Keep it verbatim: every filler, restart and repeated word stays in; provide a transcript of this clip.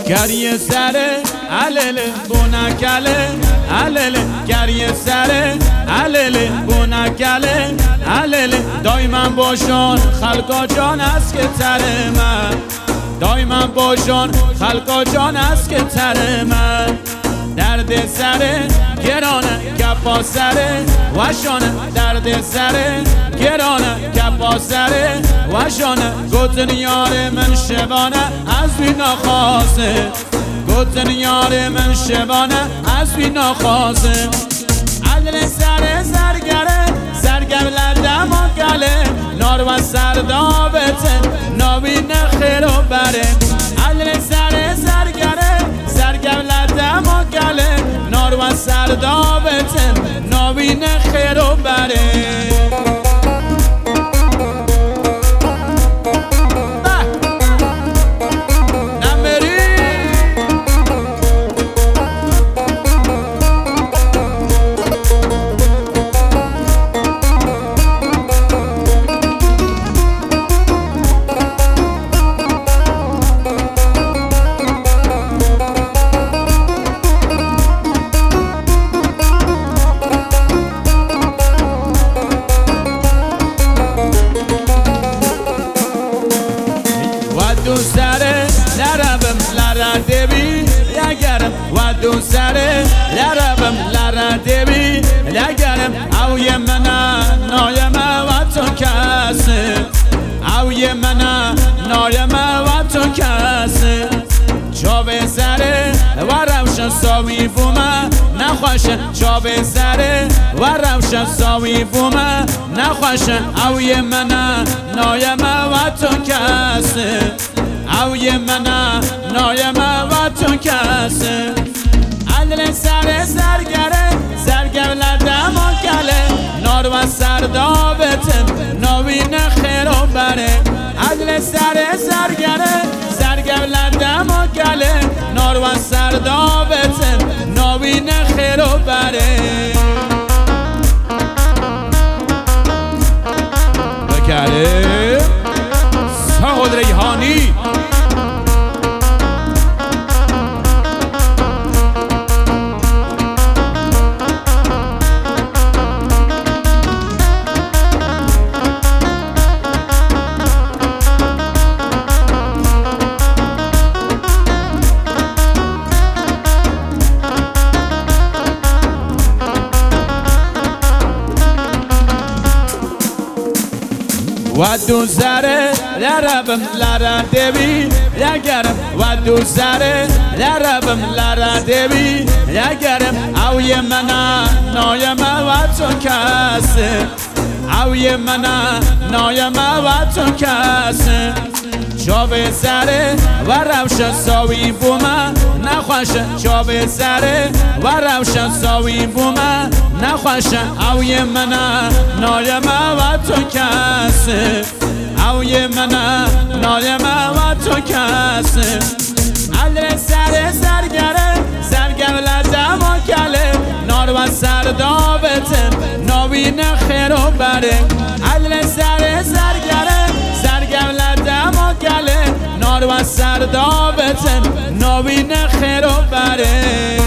گریه سره علل بونکله علل گریه سره علل بونکله علل دایما باشون خلقا جان است که تره من دایما باشون خلقا جان است که تره من درد سره گرانه گپا سره وشانه درد سره گرانه گپا سره وشانه گوتن یار من شبانه از بی ناخواسته گوتن یار من شبانه از بی ناخواسته عدل سره زرگره زرگر لدم و گله نار و سردابته نابین خیر و بره عدل سره زرگره زرگر لدم و گله نار و سردابته نابین خیر و بره دو سره لربم لرده بی لگرم و دو سره لربم لرده بی لگرم اوی منا نایم و تو کسه اوی منا نایم و تو کسه چا به سره و روشن ساوی بومه نخوشن چا به سره و روشن ساوی بومه نخوشن اوی منا نایم و تو کسه اوی منا نایم و تو کسه عدل سر زرگره زرگر لدم و گله نار و سردابته نابین خیر و بره عدل سر زرگره زرگر لدم و گله نار و سردابته نابین خیر و بره بکره ساقل ریحانی و دو سره لربم لرده بی لگرم و دو سره لربم لرده بی لگرم اوی منا نایم و تو کسه اوی منا نایم و تو کسه چا به سره و روشن ساوی بومه نخوشه چا به سره و روشن ساوی بومه نخوشه اوی منا نایم و تو کسه اوی منا نایم و تو کسه عدل سر زرگره زرگر لدم و گله نار و سردابته نابین خیر و بره عدل سر زرگره زرگر لدم و گله نار و سردابته نابین خیر و بره